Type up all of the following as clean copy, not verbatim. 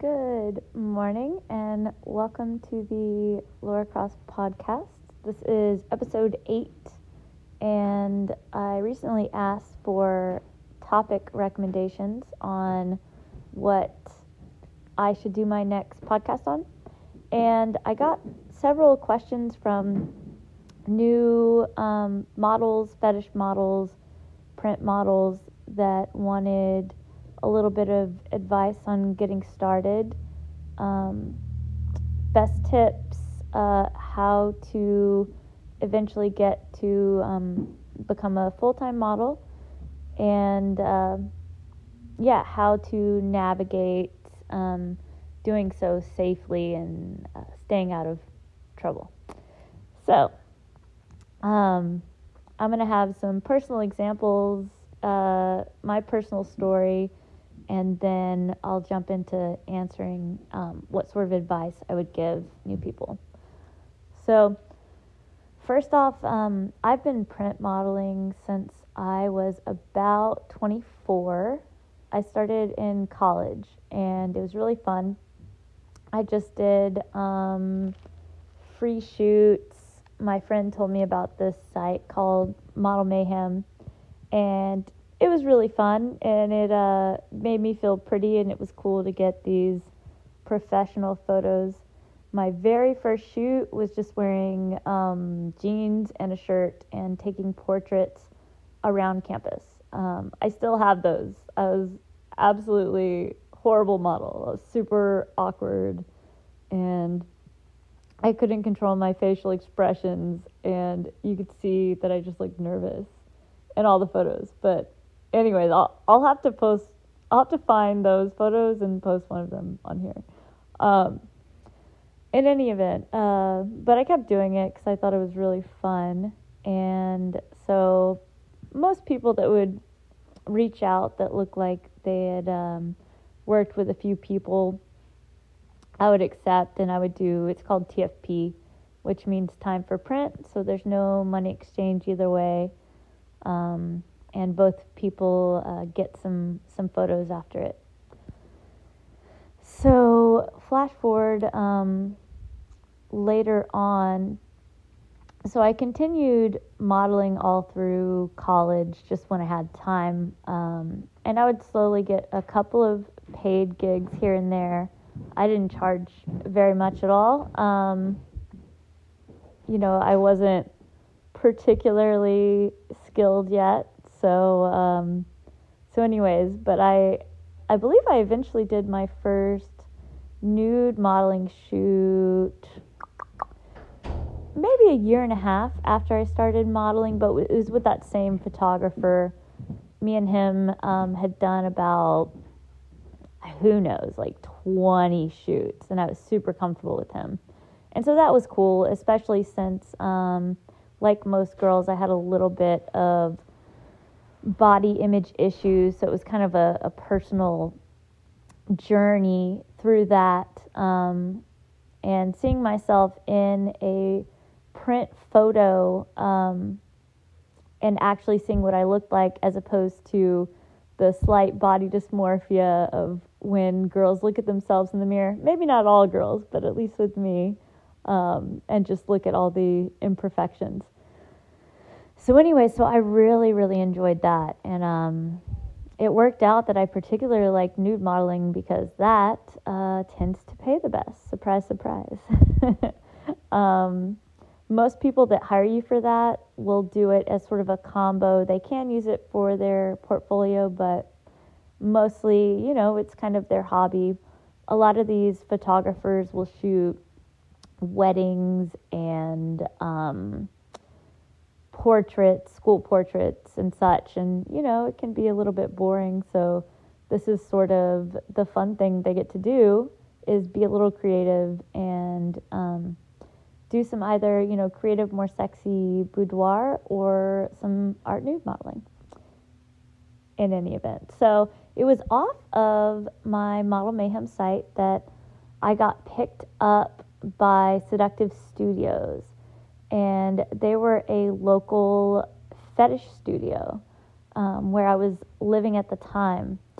Good morning and welcome to the Laura Cross podcast. This is episode 8, and I recently asked for topic recommendations on what I should do my next podcast on. And I got several questions from new models, fetish models, print models that wanted a little bit of advice on getting started, best tips, how to eventually get to become a full-time model, and how to navigate doing so safely and staying out of trouble. So, I'm going to have some personal examples, my personal story, and then I'll jump into answering what sort of advice I would give new people. So, first off, I've been print modeling since I was about 24. I started in college, and it was really fun. I just did free shoots. My friend told me about this site called Model Mayhem, and it was really fun, and it made me feel pretty, and it was cool to get these professional photos. My very first shoot was just wearing jeans and a shirt and taking portraits around campus. I still have those. I was absolutely horrible model. I was super awkward, and I couldn't control my facial expressions, and you could see that I just looked nervous in all the photos. But anyways, I'll have to find those photos and post one of them on here. In any event, but I kept doing it because I thought it was really fun. And so most people that would reach out that looked like they had worked with a few people, I would accept, and I would do, it's called TFP, which means time for print, so there's no money exchange either way, and both people get some photos after it. So flash forward later on, so I continued modeling all through college just when I had time, and I would slowly get a couple of paid gigs here and there. I didn't charge very much at all. I wasn't particularly skilled yet. So anyways, but I believe I eventually did my first nude modeling shoot maybe a year and a half after I started modeling, but it was with that same photographer. Me and him had done about, who knows, like 20 shoots, and I was super comfortable with him. And so that was cool, especially since, like most girls, I had a little bit of body image issues, so it was kind of a personal journey through that, and seeing myself in a print photo, and actually seeing what I looked like as opposed to the slight body dysmorphia of when girls look at themselves in the mirror. Maybe not all girls, but at least with me, and just look at all the imperfections. So anyway, so I really, really enjoyed that. And it worked out that I particularly like nude modeling because that tends to pay the best. Surprise, surprise. Most people that hire you for that will do it as sort of a combo. They can use it for their portfolio, but mostly, it's kind of their hobby. A lot of these photographers will shoot weddings and portraits, school portraits and such, and it can be a little bit boring. So this is sort of the fun thing they get to do, is be a little creative and do some either creative, more sexy boudoir or some art nude modeling. In any event, so it was off of my Model Mayhem site that I got picked up by Seductive Studios, and they were a local fetish studio where I was living at the time.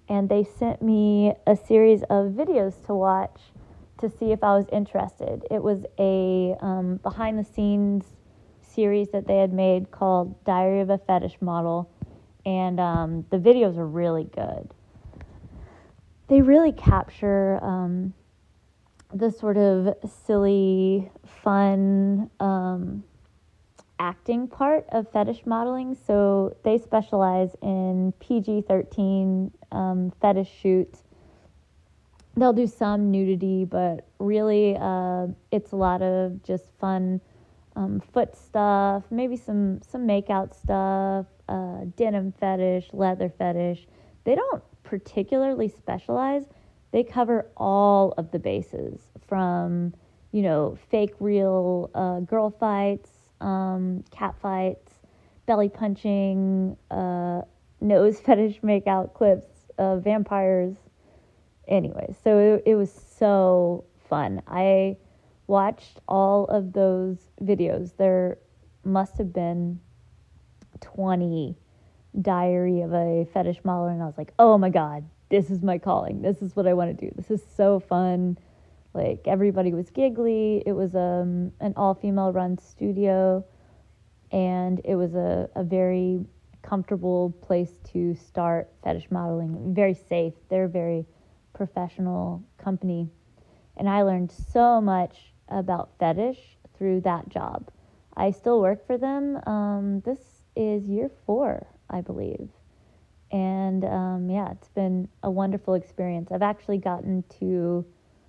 and they sent me a series of videos to watch to see if I was interested. It was a behind-the-scenes series that they had made called Diary of a Fetish Model, and the videos are really good. They really capture the sort of silly, fun acting part of fetish modeling. So they specialize in PG-13 fetish shoots. They'll do some nudity, but really it's a lot of just fun foot stuff, maybe some make-out stuff, denim fetish, leather fetish. They don't particularly specialize. They cover all of the bases from, fake real girl fights, cat fights, belly punching, nose fetish make-out clips, vampires. Anyway, so it was so fun. I watched all of those videos. There must have been 20 Diary of a Fetish Model, and I was like, oh my God, this is my calling. This is what I want to do. This is so fun. Like, everybody was giggly. It was an all-female run studio, and it was a very comfortable place to start fetish modeling. Very safe. They're a very professional company, and I learned so much about fetish through that job. I still work for them. This is year 4, I believe. And it's been a wonderful experience. I've actually gotten to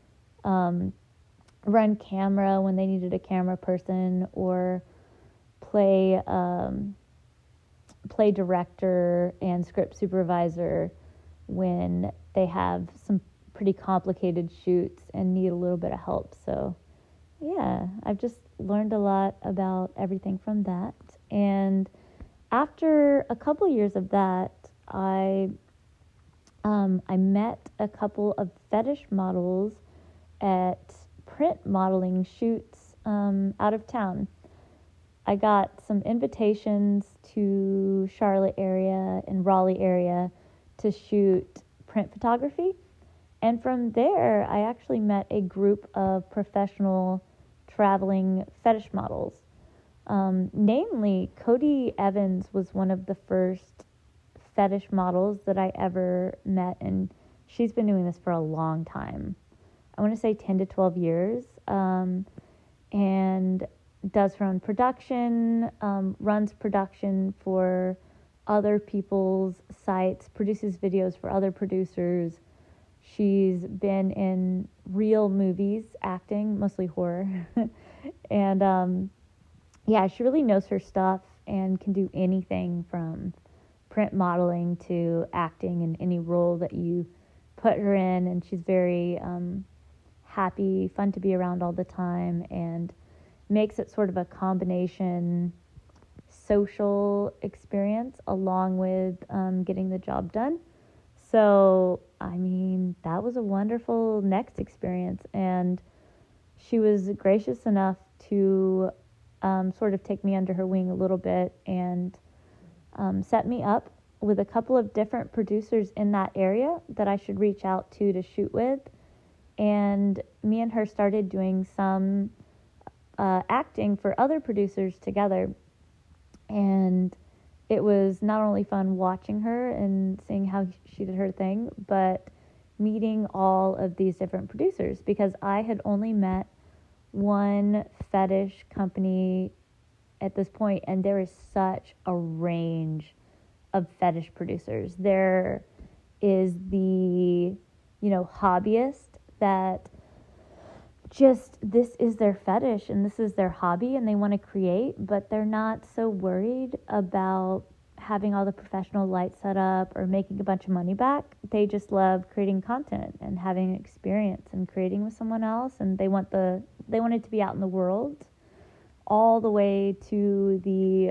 run camera when they needed a camera person, or play director and script supervisor when they have some pretty complicated shoots and need a little bit of help. So yeah, I've just learned a lot about everything from that. And after a couple years of that, I met a couple of fetish models at print modeling shoots out of town. I got some invitations to Charlotte area and Raleigh area to shoot print photography. And from there, I actually met a group of professional traveling fetish models. Namely, Cody Evans was one of the first fetish models that I ever met, and she's been doing this for a long time. I want to say 10 to 12 years, and does her own production, runs production for other people's sites, produces videos for other producers. She's been in real movies, acting, mostly horror. And she really knows her stuff and can do anything from print modeling to acting in any role that you put her in. And she's very happy, fun to be around all the time, and makes it sort of a combination social experience along with getting the job done. So, that was a wonderful next experience, and she was gracious enough to sort of take me under her wing a little bit and set me up with a couple of different producers in that area that I should reach out to shoot with. And me and her started doing some acting for other producers together. And it was not only fun watching her and seeing how she did her thing, but meeting all of these different producers, because I had only met one fetish company at this point, and there is such a range of fetish producers. There is the, hobbyist that just, this is their fetish and this is their hobby and they want to create, but they're not so worried about having all the professional lights set up or making a bunch of money back. They just love creating content and having experience and creating with someone else, and they want it to be out in the world, all the way to the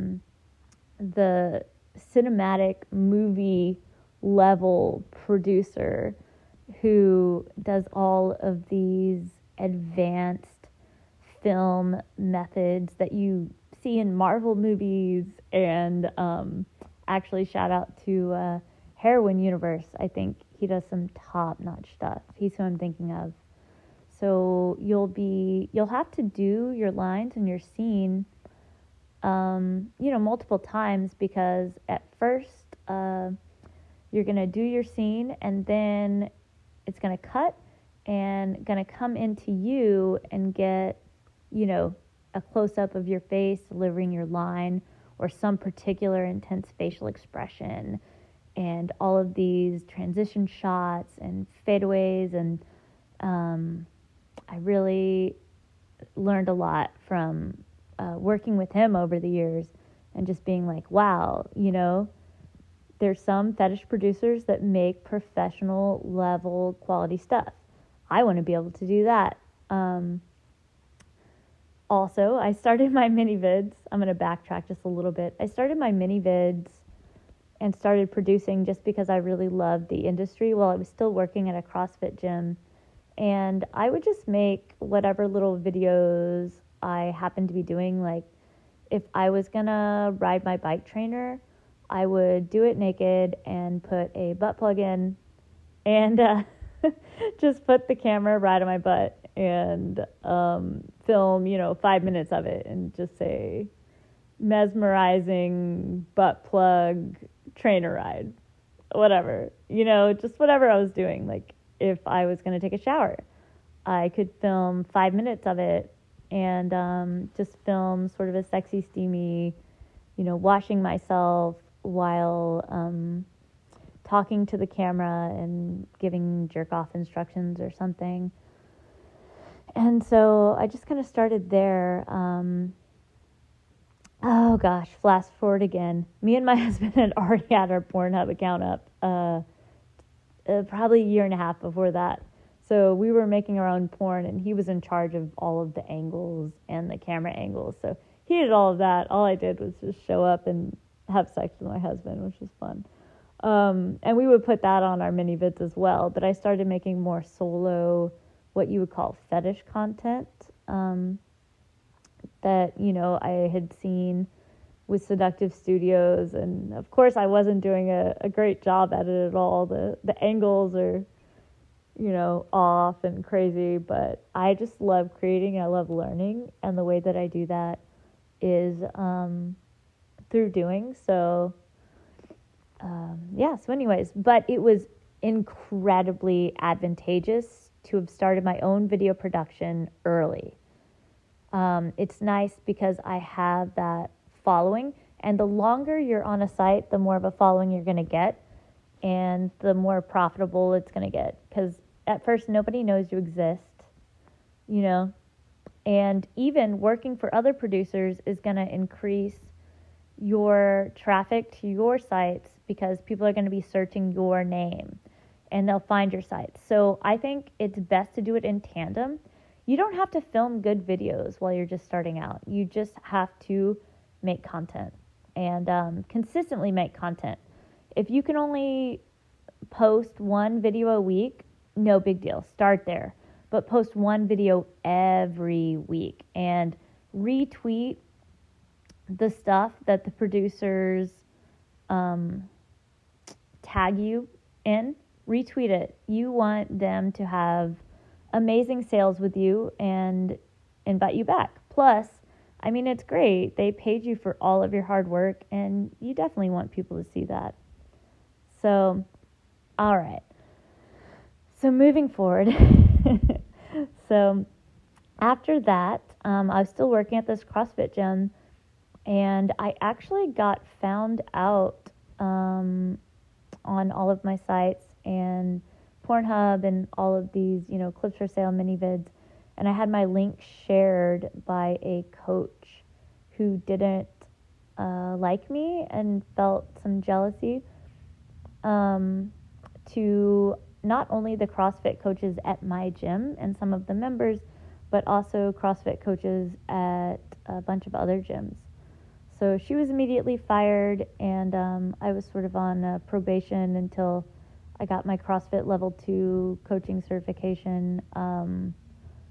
cinematic movie level producer who does all of these advanced film methods that you see in Marvel movies. And actually, shout out to Heroin Universe, I think he does some top-notch stuff. He's who I'm thinking of. So you'll have to do your lines and your scene, multiple times, because at first you're going to do your scene and then it's going to cut and going to come into you and get, a close-up of your face delivering your line or some particular intense facial expression, and all of these transition shots and fadeaways. And I really learned a lot from working with him over the years, and just being like, wow, there's some fetish producers that make professional level quality stuff. I want to be able to do that. Also, I started my mini vids. I'm going to backtrack just a little bit. I started my mini vids and started producing just because I really loved the industry while I was still working at a CrossFit gym. And I would just make whatever little videos I happened to be doing. Like, if I was going to ride my bike trainer, I would do it naked and put a butt plug in and just put the camera right on my butt and film, 5 minutes of it and just say, mesmerizing butt plug trainer ride, whatever, just whatever I was doing. Like, if I was going to take a shower, I could film 5 minutes of it and just film sort of a sexy, steamy, washing myself while talking to the camera and giving jerk-off instructions or something. And so I just kind of started there. Oh gosh, fast forward again. Me and my husband had already had our Pornhub account up probably a year and a half before that. So we were making our own porn, and he was in charge of all of the angles and the camera angles. So he did all of that. All I did was just show up and have sex with my husband, which was fun. And we would put that on our mini vids as well. But I started making more solo, what you would call fetish content, that, I had seen with Seductive Studios. And of course I wasn't doing a great job at it at all. The angles are, off and crazy, but I just love creating. I love learning. And the way that I do that is, through doing. So, so anyways, but it was incredibly advantageous to have started my own video production early. It's nice because I have that following, and the longer you're on a site, the more of a following you're going to get, and the more profitable it's going to get, because at first nobody knows you exist, and even working for other producers is going to increase your traffic to your sites, because people are going to be searching your name and they'll find your sites. So I think it's best to do it in tandem. You don't have to film good videos while you're just starting out. You just have to make content and consistently make content. If you can only post one video a week, no big deal. Start there. But post one video every week and retweet the stuff that the producers tag you in. Retweet it. You want them to have amazing sales with you and invite you back. Plus, it's great. They paid you for all of your hard work, and you definitely want people to see that. So, all right. So moving forward, so after that, I was still working at this CrossFit gym, and I actually got found out on all of my sites and Pornhub and all of these, clips for sale, mini vids, and I had my link shared by a coach who didn't like me and felt some jealousy to not only the CrossFit coaches at my gym and some of the members, but also CrossFit coaches at a bunch of other gyms. So she was immediately fired, and I was sort of on probation until I got my CrossFit Level 2 coaching certification.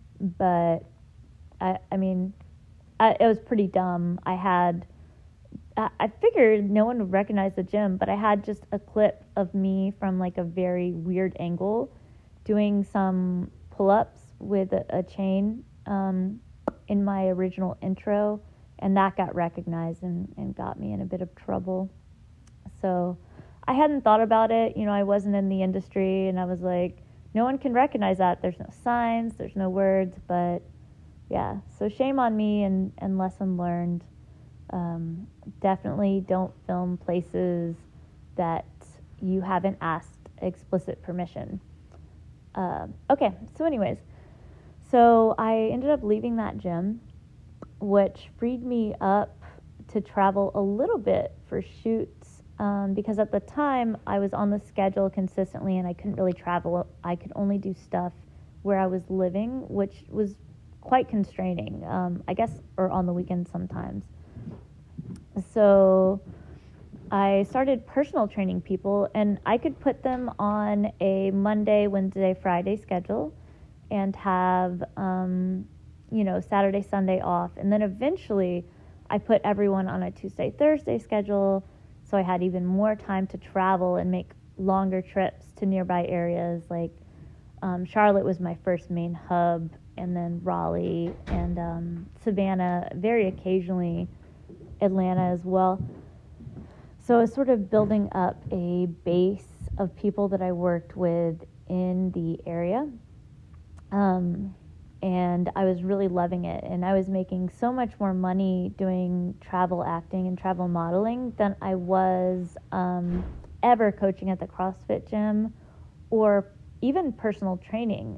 But it was pretty dumb. I had I figured no one would recognize the gym, but I had just a clip of me from like a very weird angle doing some pull-ups with a chain in my original intro, and that got recognized and got me in a bit of trouble. So I hadn't thought about it. You know, I wasn't in the industry, and I was like, no one can recognize that. There's no signs, there's no words, but yeah. So shame on me and lesson learned. Definitely don't film places that you haven't asked explicit permission. Okay, so anyways, so I ended up leaving that gym, which freed me up to travel a little bit for shoots, because at the time I was on the schedule consistently and I couldn't really travel. I could only do stuff where I was living, which was quite constraining, I guess, or on the weekends sometimes. So I started personal training people, and I could put them on a Monday, Wednesday, Friday schedule and have, Saturday, Sunday off. And then eventually I put everyone on a Tuesday, Thursday schedule, so I had even more time to travel and make longer trips to nearby areas. Like Charlotte was my first main hub, and then Raleigh and Savannah, very occasionally Atlanta as well. So I was sort of building up a base of people that I worked with in the area. And I was really loving it. And I was making so much more money doing travel acting and travel modeling than I was ever coaching at the CrossFit gym or even personal training.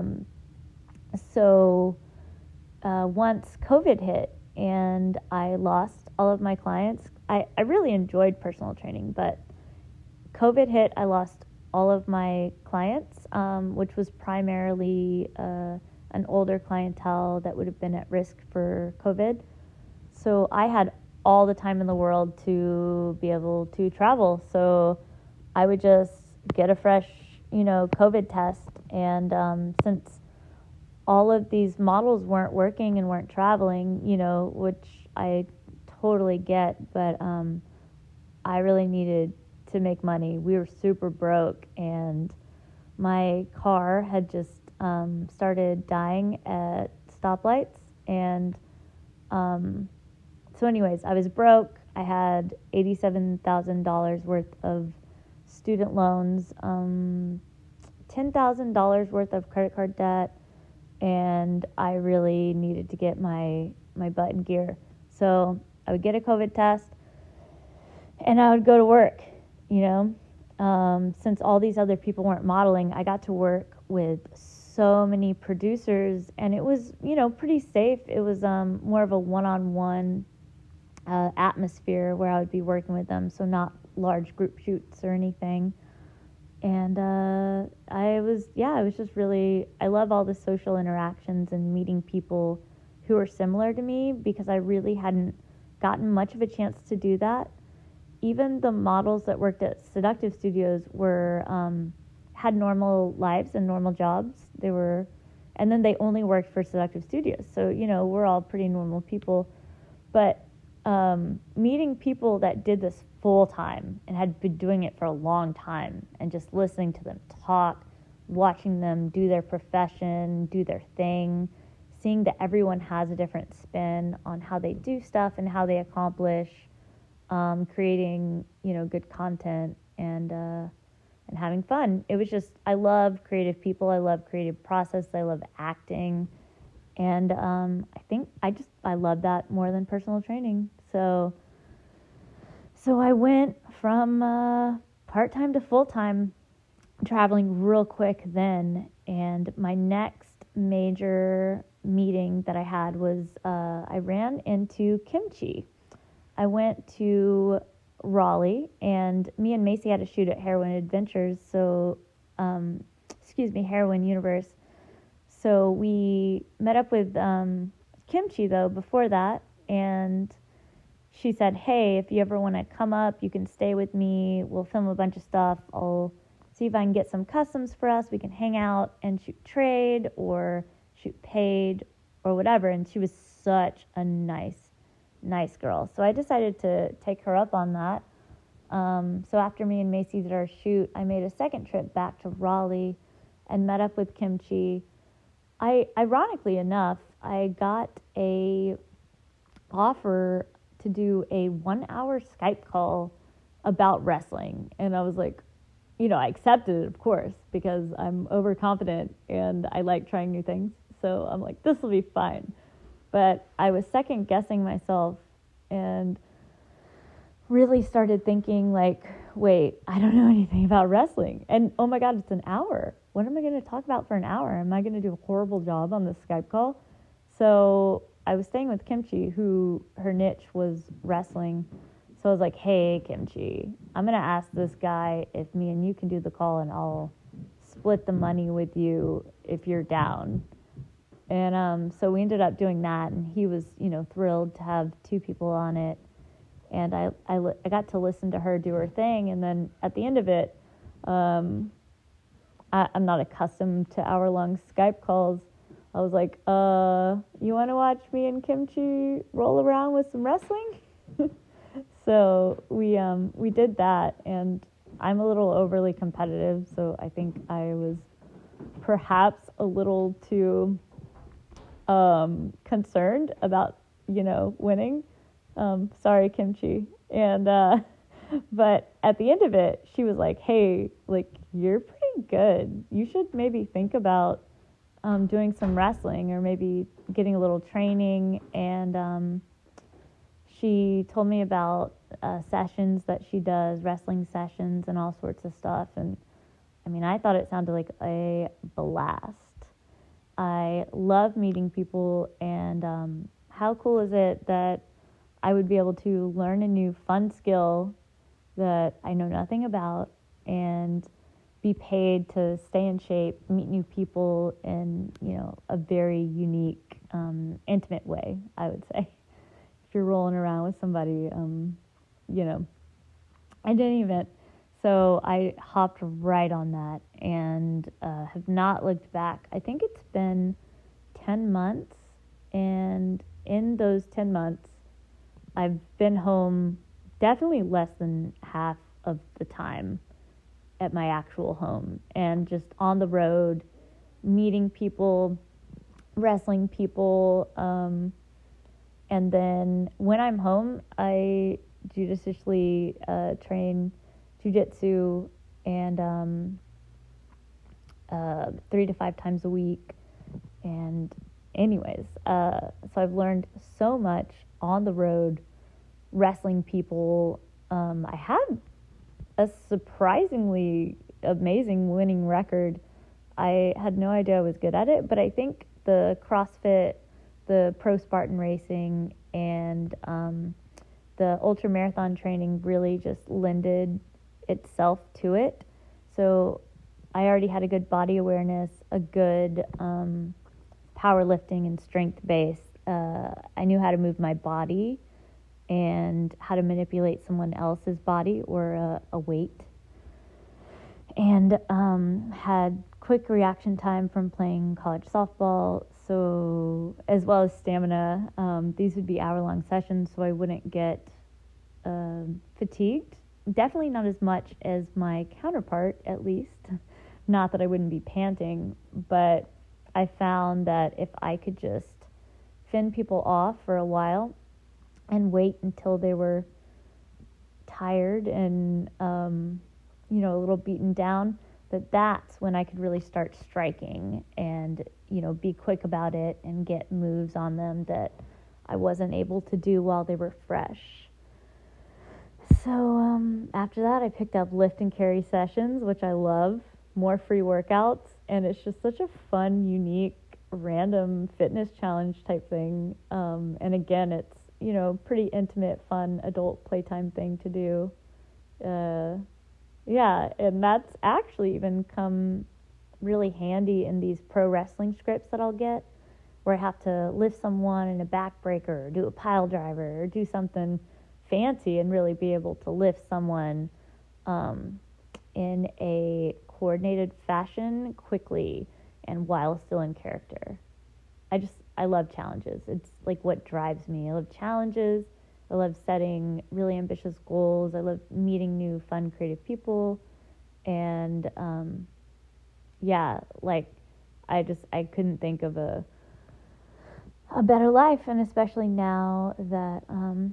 So once COVID hit and I lost all of my clients, I really enjoyed personal training, but COVID hit, I lost all of my clients, which was primarily an older clientele that would have been at risk for COVID. So I had all the time in the world to be able to travel. So I would just get a fresh, COVID test. And since all of these models weren't working and weren't traveling, which I totally get, but I really needed to make money. We were super broke, and my car had just started dying at stoplights. And so anyways, I was broke. I had $87,000 worth of student loans, $10,000 worth of credit card debt, and I really needed to get my butt in gear. So I would get a COVID test, and I would go to work, Since all these other people weren't modeling, I got to work with so many producers, and it was, pretty safe. It was more of a one-on-one atmosphere where I would be working with them, so not large group shoots or anything. And I was just really, I love all the social interactions and meeting people who are similar to me, because I really hadn't gotten much of a chance to do that. Even the models that worked at Seductive Studios were had normal lives and normal jobs. And then they only worked for Seductive Studios. So, we're all pretty normal people. But meeting people that did this full time and had been doing it for a long time, and just listening to them talk, watching them do their profession, do their thing, seeing that everyone has a different spin on how they do stuff and how they accomplish creating, good content and having fun. It was just, I love creative people. I love creative process. I love acting. And I think I love that more than personal training. So I went from part-time to full-time, traveling real quick then. And my next major meeting that I had was I ran into kimchi. I went to Raleigh, and me and Macy had a shoot at Heroin Adventures. So, Heroin Universe. So we met up with Kimchi, though, before that, and she said, hey, if you ever want to come up, you can stay with me. We'll film a bunch of stuff. I'll see if I can get some customs for us. We can hang out and shoot trade or shoot paid or whatever. And she was such a nice nice girl. So I decided to take her up on that. So after me and Macy did our shoot, I made a second trip back to Raleigh and met up with Kimchi. Ironically enough, I got a offer to do a 1-hour Skype call about wrestling. And I was like, I accepted it, of course, because I'm overconfident and I like trying new things. So I'm like, this will be fine. But I was second guessing myself and really started thinking like, wait, I don't know anything about wrestling. And oh my God, it's an hour. What am I going to talk about for an hour? Am I going to do a horrible job on this Skype call? So I was staying with Kimchi, who her niche was wrestling. So I was like, hey, Kimchi, I'm going to ask this guy if me and you can do the call, and I'll split the money with you if you're down. And so we ended up doing that, and he was, thrilled to have two people on it. And I got to listen to her do her thing. And then at the end of it, I'm not accustomed to hour-long Skype calls. I was like, you want to watch me and Kimchi roll around with some wrestling? So we did that, and I'm a little overly competitive, so I think I was perhaps a little too concerned about, winning. Sorry, Kimchi. And but at the end of it, she was like, hey, like, you're pretty good. You should maybe think about doing some wrestling or maybe getting a little training. And she told me about sessions that she does, wrestling sessions and all sorts of stuff. And I mean, I thought it sounded like a blast. I love meeting people, and how cool is it that I would be able to learn a new fun skill that I know nothing about and be paid to stay in shape, meet new people in, a very unique, intimate way, I would say. If you're rolling around with somebody, in any event. So I hopped right on that and have not looked back. I think it's been 10 months, and in those 10 months, I've been home definitely less than half of the time at my actual home, and just on the road, meeting people, wrestling people, and then when I'm home, I judiciously train jiu-jitsu and 3 to 5 times a week. And anyways, so I've learned so much on the road wrestling people. I had a surprisingly amazing winning record. I had no idea I was good at it, but I think the CrossFit, the Pro Spartan racing, and the ultra marathon training really just lended itself to it. So I already had a good body awareness, a good powerlifting and strength base. I knew how to move my body and how to manipulate someone else's body or a weight, and had quick reaction time from playing college softball, so as well as stamina. These would be hour-long sessions, so I wouldn't get fatigued. Definitely not as much as my counterpart, at least. Not that I wouldn't be panting, but I found that if I could just fend people off for a while and wait until they were tired and, a little beaten down, that's when I could really start striking and, be quick about it and get moves on them that I wasn't able to do while they were fresh. So after that, I picked up lift and carry sessions, which I love, more free workouts, and it's just such a fun, unique, random fitness challenge type thing. And again, it's, pretty intimate, fun, adult playtime thing to do. And that's actually even come really handy in these pro wrestling scripts that I'll get, where I have to lift someone in a backbreaker or do a pile driver or do something fancy and really be able to lift someone in a coordinated fashion quickly and while still in character. I love challenges. It's like what drives me. I love challenges. I love setting really ambitious goals. I love meeting new, fun, creative people. And yeah, like I couldn't think of a better life, and especially now that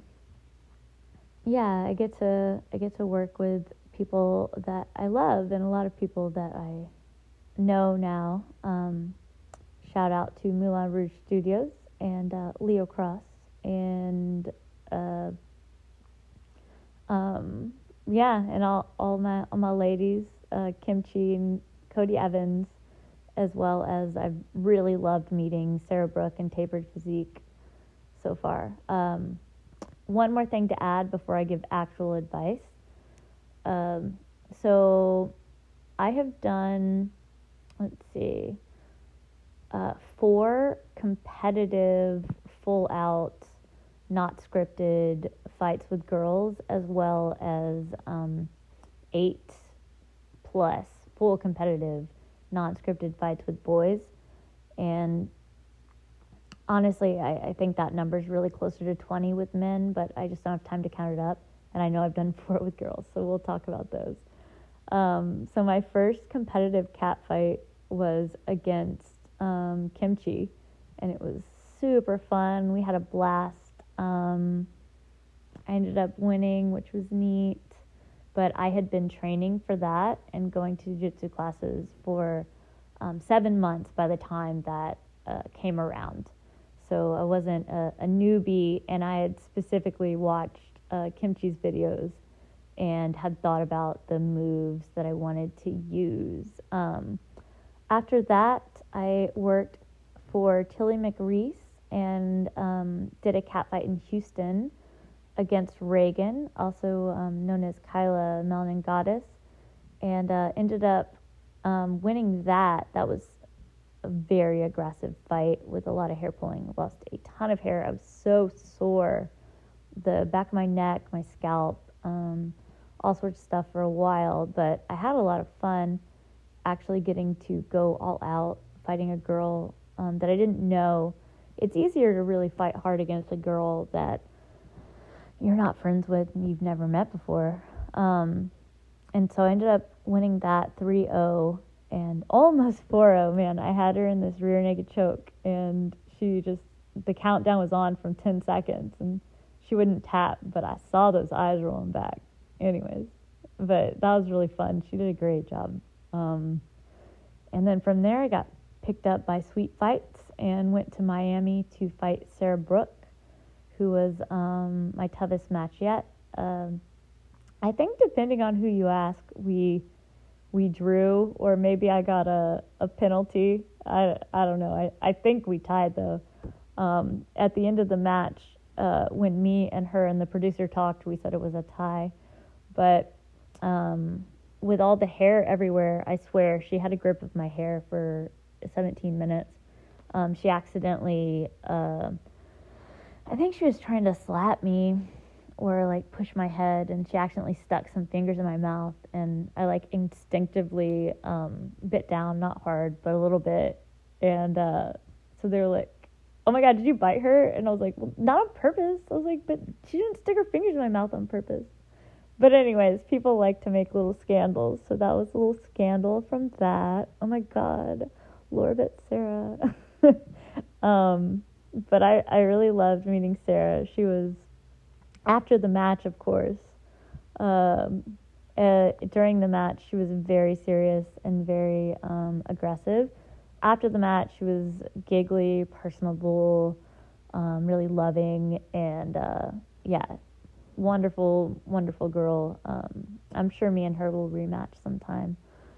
yeah, I get to work with people that I love and a lot of people that I know now. Shout out to Moulin Rouge Studios and Leo Cross and uh, um, yeah, and all my ladies, Kimchi and Cody Evans, as well as I've really loved meeting Sarah Brooke and Tapered Physique so far. One more thing to add before I give actual advice. Um, so I have done, let's see, 4 competitive, full out, not scripted fights with girls, as well as 8 plus full competitive, non scripted fights with boys. And honestly, I think that number is really closer to 20 with men, but I just don't have time to count it up. And I know I've done 4 with girls, so we'll talk about those. So my first competitive cat fight was against Kimchi, and it was super fun. We had a blast. I ended up winning, which was neat. But I had been training for that and going to jiu-jitsu classes for 7 months by the time that came around. So I wasn't a newbie, and I had specifically watched Kimchi's videos and had thought about the moves that I wanted to use. After that, I worked for Tilly McReese and did a cat fight in Houston against Reagan, also known as Kyla Melanin Goddess, and ended up winning that. That was a very aggressive fight with a lot of hair pulling. Lost a ton of hair. I was so sore. The back of my neck, my scalp, all sorts of stuff for a while, but I had a lot of fun actually getting to go all out fighting a girl that I didn't know. It's easier to really fight hard against a girl that you're not friends with and you've never met before. And so I ended up winning that 3-0 and almost 4-0. Man, I had her in this rear naked choke, and the countdown was on from 10 seconds, and she wouldn't tap, but I saw those eyes rolling back. Anyways, but that was really fun. She did a great job. And then from there, I got picked up by Sweet Fights and went to Miami to fight Sarah Brooke, who was my toughest match yet. I think depending on who you ask, we drew, or maybe I got a penalty. I don't know. I think we tied, though. At the end of the match, when me and her and the producer talked, we said it was a tie. But with all the hair everywhere, I swear, she had a grip of my hair for 17 minutes. She accidentally, I think she was trying to slap me or like push my head, and she accidentally stuck some fingers in my mouth, and I like instinctively bit down, not hard, but a little bit. And so they were like, "Oh my God, did you bite her?" And I was like, "Well, not on purpose." I was like, "But she didn't stick her fingers in my mouth on purpose." But anyways, people like to make little scandals, so that was a little scandal from that. Oh my God, Lorbit Sarah. But I really loved meeting Sarah. She was, after the match, of course, during the match, she was very serious and very aggressive. After the match, she was giggly, personable, really loving, and yeah, wonderful, wonderful girl. I'm sure me and her will rematch sometime.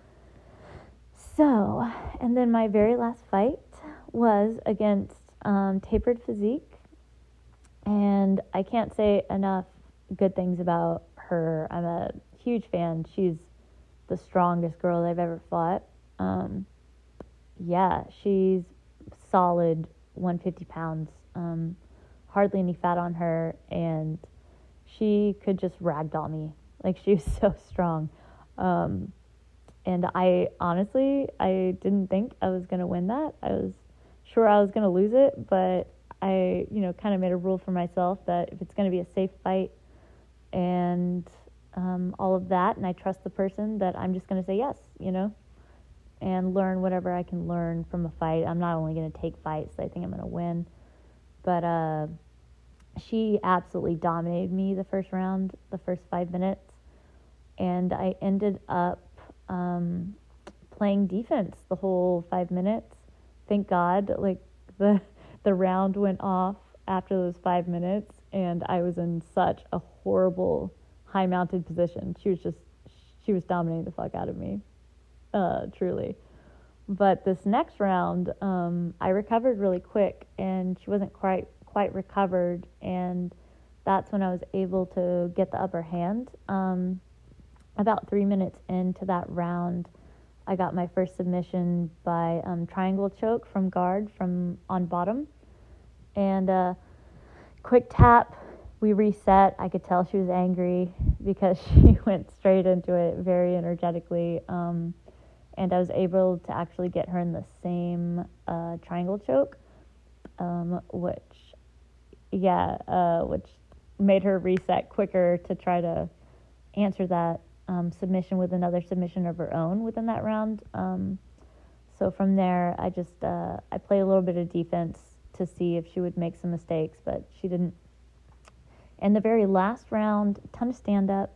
So, and then my very last fight was against Tapered Physique, and I can't say enough good things about her. I'm a huge fan. She's the strongest girl I've ever fought. Yeah, she's solid 150 pounds, hardly any fat on her, and she could just ragdoll me. Like, she was so strong. And I honestly, I didn't think I was going to win that. I was sure I was going to lose it, but I, kind of made a rule for myself that if it's going to be a safe fight and all of that, and I trust the person, that I'm just going to say yes, and learn whatever I can learn from a fight. I'm not only going to take fights that I think I'm going to win, but she absolutely dominated me the first round, the first 5 minutes, and I ended up playing defense the whole 5 minutes. Thank God, the round went off after those 5 minutes, and I was in such a horrible high mounted position. She was dominating the fuck out of me, truly. But this next round, I recovered really quick, and she wasn't quite recovered, and that's when I was able to get the upper hand. About 3 minutes into that round, I got my first submission by triangle choke from guard from on bottom, and quick tap. We reset. I could tell she was angry because she went straight into it very energetically, and I was able to actually get her in the same triangle choke, which made her reset quicker to try to answer that submission with another submission of her own within that round. So from there, I played a little bit of defense to see if she would make some mistakes, but she didn't. And the very last round, a ton of stand-up,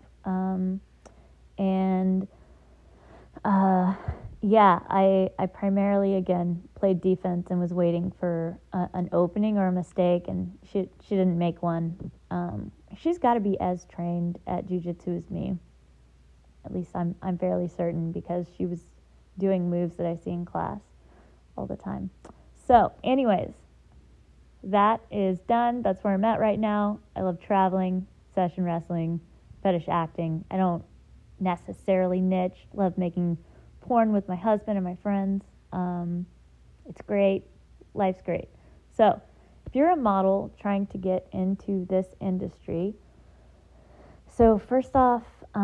I primarily, again, played defense and was waiting for an opening or a mistake, and she didn't make one. She's got to be as trained at jiu-jitsu as me. At least I'm fairly certain, because she was doing moves that I see in class all the time. So, anyways, that is done. That's where I'm at right now. I love traveling, session wrestling, fetish acting. I don't necessarily niche. Love making porn with my husband and my friends. It's great. Life's great. So, if you're a model trying to get into this industry, so first off,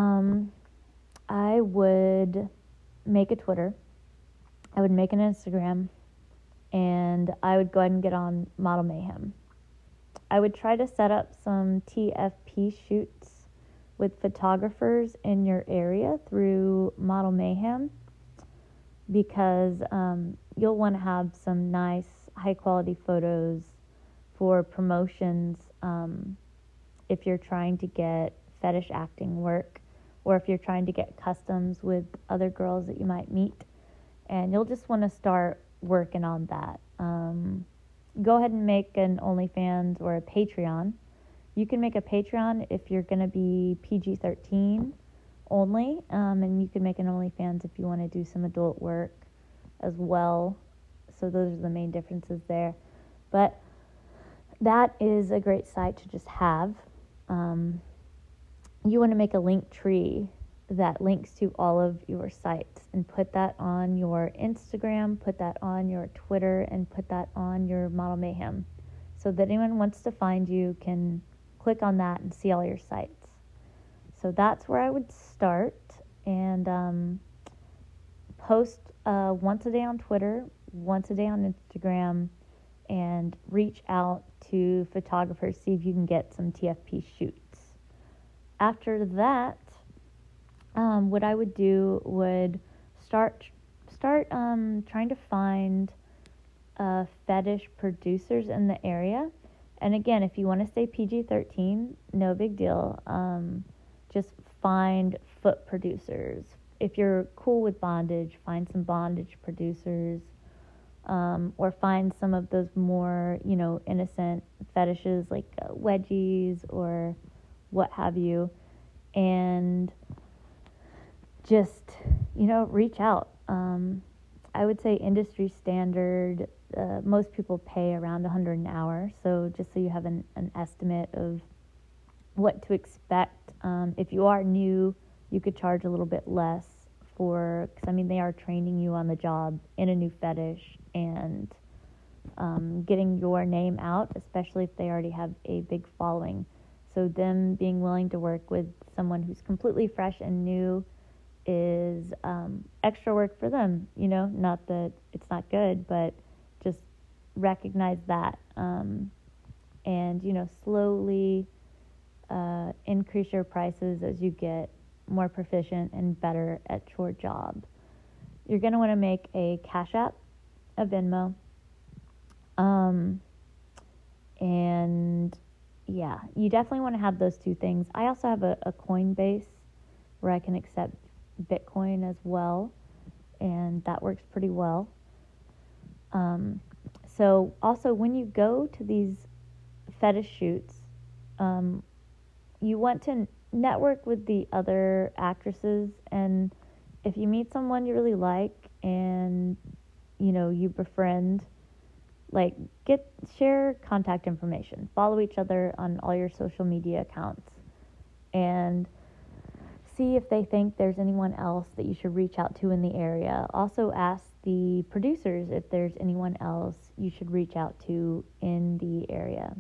I would make a Twitter. I would make an Instagram, and I would go ahead and get on Model Mayhem. I would try to set up some TFP shoots with photographers in your area through Model Mayhem, because you'll want to have some nice, high-quality photos for promotions if you're trying to get fetish acting work, or if you're trying to get customs with other girls that you might meet. And you'll just want to start working on that. Go ahead and make an OnlyFans or a Patreon. You can make a Patreon if you're going to be PG-13 only, and you can make an OnlyFans if you want to do some adult work as well. So those are the main differences there. But that is a great site to just have. You want to make a link tree that links to all of your sites, and put that on your Instagram, put that on your Twitter, and put that on your Model Mayhem, so that anyone wants to find you can click on that and see all your sites. So that's where I would start, and post once a day on Twitter, once a day on Instagram, and reach out to photographers, see if you can get some TFP shoots. After that, what I would do would start trying to find fetish producers in the area. And again, if you want to stay PG-13, no big deal. Just find foot producers. If you're cool with bondage, find some bondage producers, or find some of those more, innocent fetishes like wedgies or what have you, and just, reach out. I would say industry standard, most people pay around $100 an hour, so just so you have an estimate of what to expect. If you are new, you could charge a little bit less because they are training you on the job in a new fetish, and getting your name out, especially if they already have a big following. So them being willing to work with someone who's completely fresh and new is extra work for them, not that it's not good, but just recognize that, and, slowly increase your prices as you get more proficient and better at your job. You're going to want to make a Cash App, a Venmo, and yeah, you definitely want to have those two things. I also have a Coinbase where I can accept Bitcoin as well, and that works pretty well. So also, when you go to these fetish shoots, you want to network with the other actresses, and if you meet someone you really like and you befriend, like, share contact information, follow each other on all your social media accounts, and see if they think there's anyone else that you should reach out to in the area. Also ask the producers if there's anyone else you should reach out to in the area.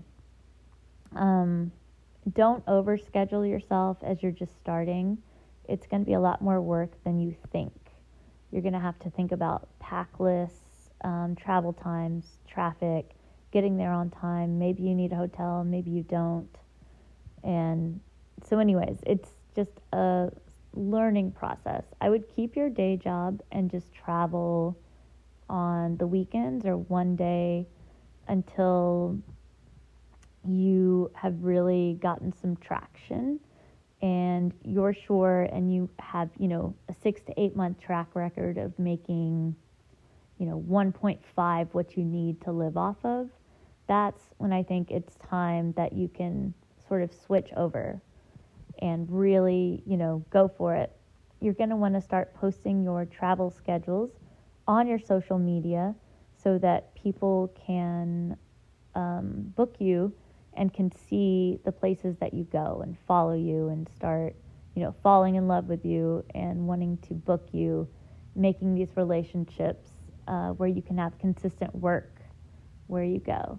Don't overschedule yourself as you're just starting. It's going to be a lot more work than you think. You're going to have to think about pack lists, travel times, traffic, getting there on time. Maybe you need a hotel, maybe you don't. And so anyways, it's just a learning process. I would keep your day job and just travel on the weekends or one day until you have really gotten some traction and you're sure, and you have, a 6 to 8 month track record of making, 1.5 what you need to live off of. That's when I think it's time that you can sort of switch over and really, go for it. You're going to want to start posting your travel schedules on your social media so that people can book you and can see the places that you go and follow you and start, falling in love with you and wanting to book you, making these relationships where you can have consistent work where you go.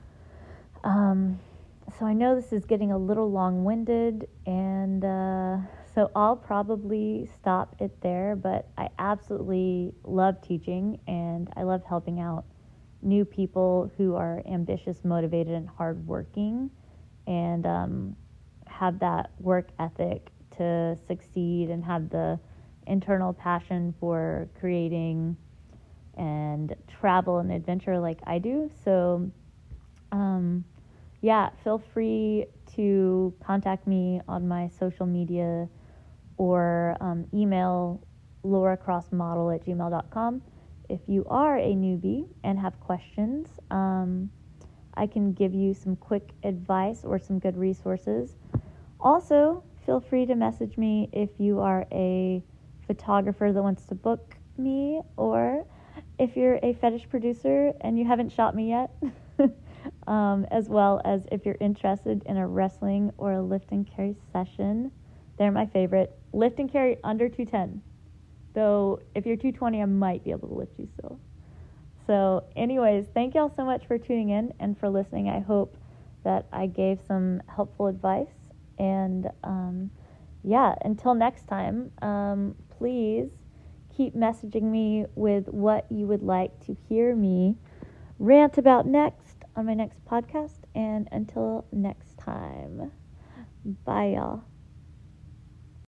So I know this is getting a little long-winded, and so I'll probably stop it there, but I absolutely love teaching, and I love helping out new people who are ambitious, motivated, and hardworking, and have that work ethic to succeed and have the internal passion for creating and travel and adventure like I do. So, yeah, feel free to contact me on my social media or email lauracrossmodel@gmail.com. If you are a newbie and have questions, I can give you some quick advice or some good resources. Also, feel free to message me if you are a photographer that wants to book me, or if you're a fetish producer and you haven't shot me yet, as well as if you're interested in a wrestling or a lift and carry session. They're my favorite. Lift and carry under 210. Though if you're 220, I might be able to lift you still. So anyways, thank y'all so much for tuning in and for listening. I hope that I gave some helpful advice. And yeah, until next time, please keep messaging me with what you would like to hear me rant about next on my next podcast. And until next time, bye y'all.